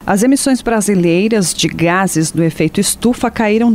As emissões brasileiras de gases do efeito estufa caíram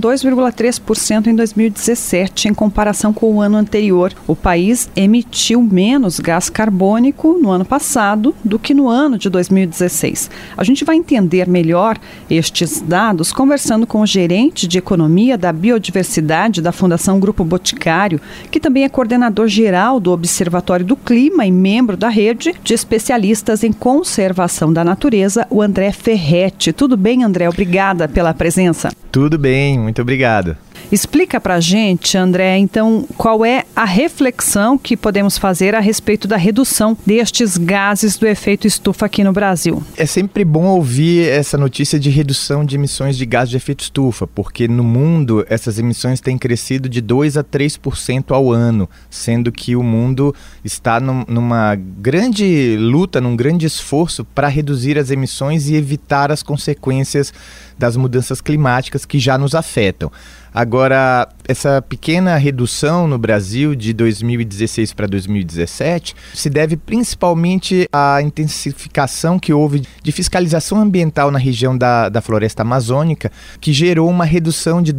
2,3% em 2017, em comparação com o ano anterior. O país emitiu menos gás carbônico no ano passado do que no ano de 2016. A gente vai entender melhor estes dados conversando com o gerente de Economia da Biodiversidade da Fundação Grupo Boticário, que também é coordenador geral do Observatório do Clima e membro da rede de especialistas em conservação da natureza, o André Ferretti. Tudo bem, André? Obrigada pela presença. Tudo bem, muito obrigado. Explica pra gente, André, então, qual é a reflexão que podemos fazer a respeito da redução destes gases do efeito estufa aqui no Brasil. É sempre bom ouvir essa notícia de redução de emissões de gás de efeito estufa, porque no mundo essas emissões têm crescido de 2% a 3% ao ano, sendo que o mundo está numa grande luta, num grande esforço para reduzir as emissões e evitar as consequências das mudanças climáticas que já nos afetam. Agora, essa pequena redução no Brasil de 2016 para 2017 se deve principalmente à intensificação que houve de fiscalização ambiental na região da floresta amazônica, que gerou uma redução de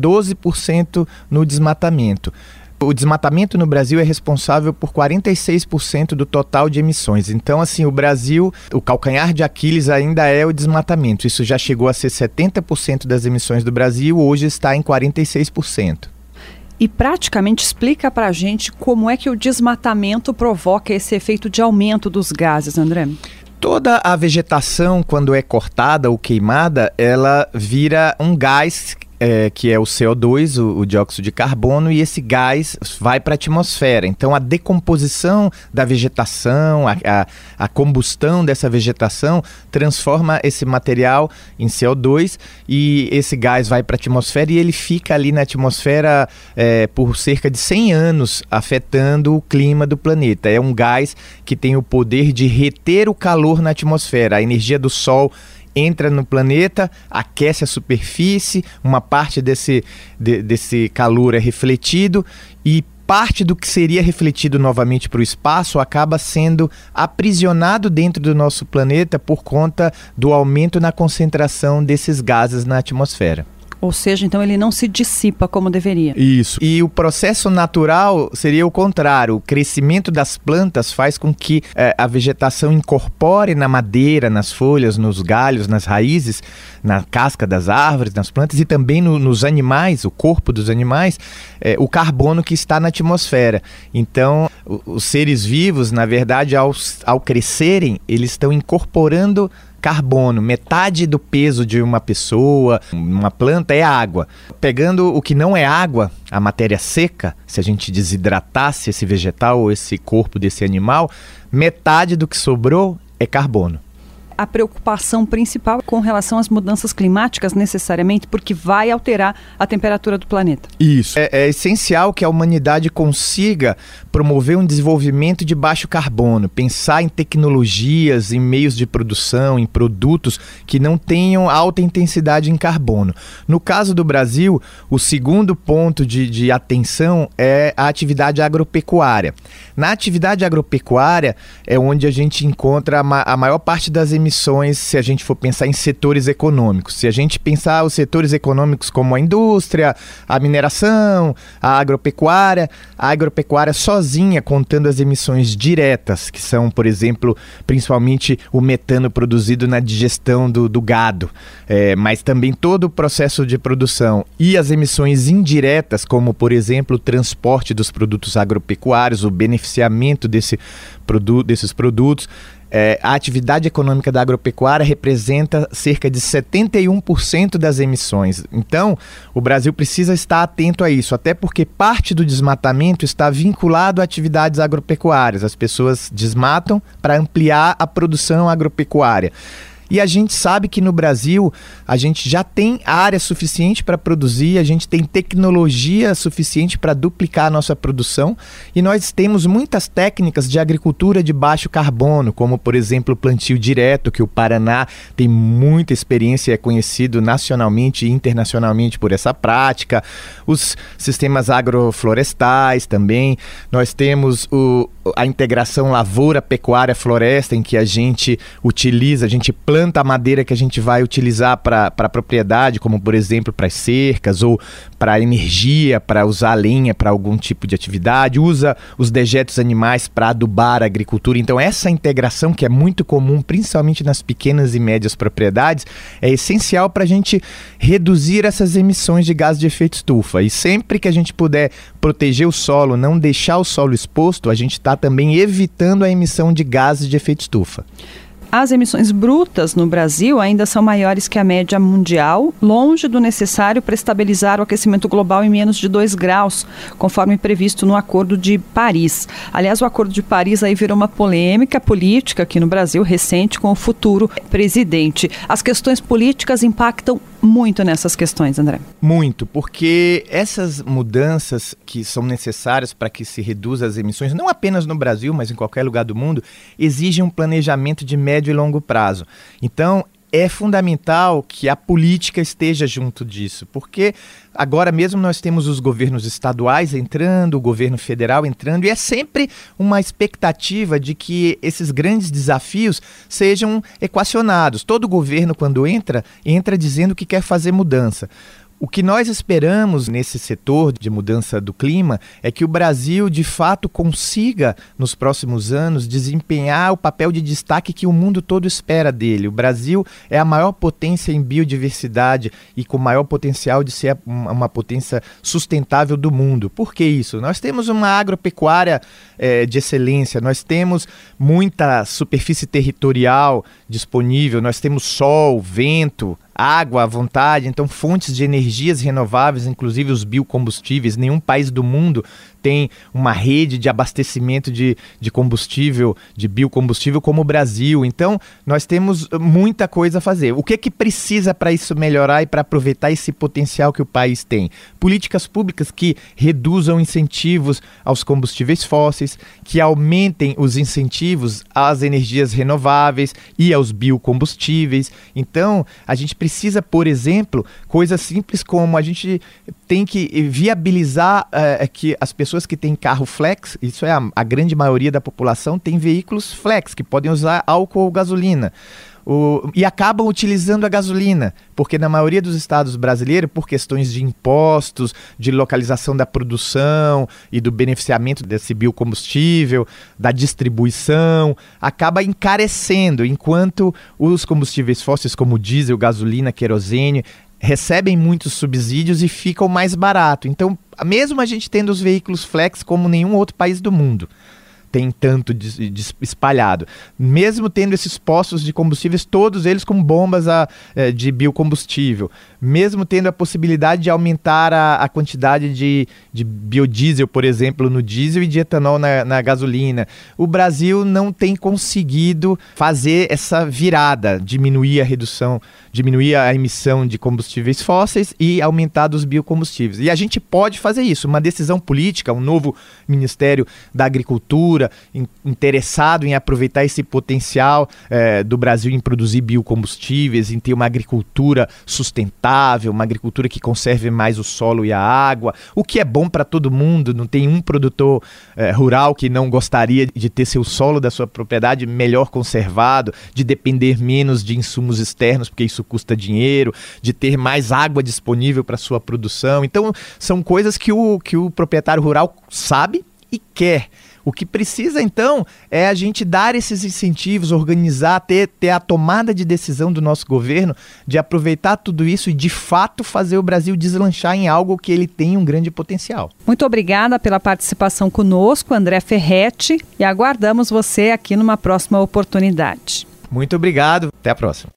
12% no desmatamento. O desmatamento no Brasil é responsável por 46% do total de emissões. Então, assim, o Brasil, o calcanhar de Aquiles ainda é o desmatamento. Isso já chegou a ser 70% das emissões do Brasil, hoje está em 46%. E praticamente explica pra gente como é que o desmatamento provoca esse efeito de aumento dos gases, André. Toda a vegetação, quando é cortada ou queimada, ela vira um gás que é o CO2, o dióxido de carbono, e esse gás vai para a atmosfera. Então, a decomposição da vegetação, a combustão dessa vegetação transforma esse material em CO2 e esse gás vai para a atmosfera e ele fica ali na atmosfera por cerca de 100 anos, afetando o clima do planeta. É um gás que tem o poder de reter o calor na atmosfera. A energia do Sol entra no planeta, aquece a superfície, uma parte desse calor é refletido e parte do que seria refletido novamente para o espaço acaba sendo aprisionado dentro do nosso planeta por conta do aumento na concentração desses gases na atmosfera. Ou seja, então ele não se dissipa como deveria. Isso. E o processo natural seria o contrário. O crescimento das plantas faz com que a vegetação incorpore na madeira, nas folhas, nos galhos, nas raízes, na casca das árvores, nas plantas e também nos animais, o corpo dos animais, o carbono que está na atmosfera. Então, os seres vivos, na verdade, ao crescerem, eles estão incorporando carbono. Metade do peso de uma pessoa, uma planta, é água. Pegando o que não é água, a matéria seca, se a gente desidratasse esse vegetal ou esse corpo desse animal, metade do que sobrou é carbono. A preocupação principal com relação às mudanças climáticas, necessariamente, porque vai alterar a temperatura do planeta. Isso. É essencial que a humanidade consiga promover um desenvolvimento de baixo carbono, pensar em tecnologias, em meios de produção, em produtos que não tenham alta intensidade em carbono. No caso do Brasil, o segundo ponto de atenção é a atividade agropecuária. Na atividade agropecuária é onde a gente encontra a maior parte das emissões, se a gente for pensar em setores econômicos. Se a gente pensar os setores econômicos como a indústria, a mineração, a agropecuária sozinha, contando as emissões diretas, que são, por exemplo, principalmente o metano produzido na digestão do gado, mas também todo o processo de produção e as emissões indiretas, como, por exemplo, o transporte dos produtos agropecuários, o beneficiamento desses produtos. A atividade econômica da agropecuária representa cerca de 71% das emissões. Então, o Brasil precisa estar atento a isso, até porque parte do desmatamento está vinculado a atividades agropecuárias. As pessoas desmatam para ampliar a produção agropecuária. E a gente sabe que no Brasil a gente já tem área suficiente para produzir, a gente tem tecnologia suficiente para duplicar a nossa produção e nós temos muitas técnicas de agricultura de baixo carbono, como por exemplo o plantio direto, que o Paraná tem muita experiência e é conhecido nacionalmente e internacionalmente por essa prática, os sistemas agroflorestais também, nós temos a integração lavoura, pecuária, floresta, em que a gente planta a madeira que a gente vai utilizar para a propriedade, como por exemplo para as cercas ou para energia, para usar lenha para algum tipo de atividade, usa os dejetos animais para adubar a agricultura. Então essa integração, que é muito comum, principalmente nas pequenas e médias propriedades, é essencial para a gente reduzir essas emissões de gás de efeito estufa. E sempre que a gente puder proteger o solo, não deixar o solo exposto, a gente está também evitando a emissão de gases de efeito estufa. As emissões brutas no Brasil ainda são maiores que a média mundial, longe do necessário para estabilizar o aquecimento global em menos de 2 graus, conforme previsto no Acordo de Paris. Aliás, o Acordo de Paris aí virou uma polêmica política aqui no Brasil recente com o futuro presidente. As questões políticas impactam muito nessas questões, André. Muito, porque essas mudanças que são necessárias para que se reduza as emissões, não apenas no Brasil, mas em qualquer lugar do mundo, exigem um planejamento de médio e longo prazo. Então, é fundamental que a política esteja junto disso, porque agora mesmo nós temos os governos estaduais entrando, o governo federal entrando, e é sempre uma expectativa de que esses grandes desafios sejam equacionados. Todo governo, quando entra dizendo que quer fazer mudança. O que nós esperamos nesse setor de mudança do clima é que o Brasil, de fato, consiga, nos próximos anos, desempenhar o papel de destaque que o mundo todo espera dele. O Brasil é a maior potência em biodiversidade e com maior potencial de ser uma potência sustentável do mundo. Por que isso? Nós temos uma agropecuária de excelência, nós temos muita superfície territorial disponível, nós temos sol, vento, água à vontade, então fontes de energias renováveis, inclusive os biocombustíveis. Nenhum país do mundo tem uma rede de abastecimento de combustível, de biocombustível como o Brasil. Então, nós temos muita coisa a fazer. O que precisa para isso melhorar e para aproveitar esse potencial que o país tem? Políticas públicas que reduzam incentivos aos combustíveis fósseis, que aumentem os incentivos às energias renováveis e aos biocombustíveis. Então, a gente precisa, por exemplo, coisas simples como a gente tem que viabilizar que as pessoas que têm carro flex, isso é a grande maioria da população, tem veículos flex, que podem usar álcool ou gasolina. E acabam utilizando a gasolina, porque na maioria dos estados brasileiros, por questões de impostos, de localização da produção e do beneficiamento desse biocombustível, da distribuição, acaba encarecendo, enquanto os combustíveis fósseis como diesel, gasolina, querosene, recebem muitos subsídios e ficam mais barato. Então, mesmo a gente tendo os veículos flex como nenhum outro país do mundo tem tanto espalhado, mesmo tendo esses postos de combustíveis, todos eles com bombas de biocombustível, mesmo tendo a possibilidade de aumentar a quantidade de biodiesel, por exemplo, no diesel e de etanol na gasolina, o Brasil não tem conseguido fazer essa virada, diminuir a emissão de combustíveis fósseis e aumentar dos biocombustíveis. E a gente pode fazer isso, uma decisão política, um novo Ministério da Agricultura, interessado em aproveitar esse potencial do Brasil em produzir biocombustíveis, em ter uma agricultura sustentável, uma agricultura que conserve mais o solo e a água, o que é bom para todo mundo. Não tem um produtor rural que não gostaria de ter seu solo da sua propriedade melhor conservado, de depender menos de insumos externos, porque isso custa dinheiro, de ter mais água disponível para sua produção. Então, são coisas que o proprietário rural sabe e quer. O que precisa, então, é a gente dar esses incentivos, organizar, ter a tomada de decisão do nosso governo de aproveitar tudo isso e, de fato, fazer o Brasil deslanchar em algo que ele tem um grande potencial. Muito obrigada pela participação conosco, André Ferretti, e aguardamos você aqui numa próxima oportunidade. Muito obrigado. Até a próxima.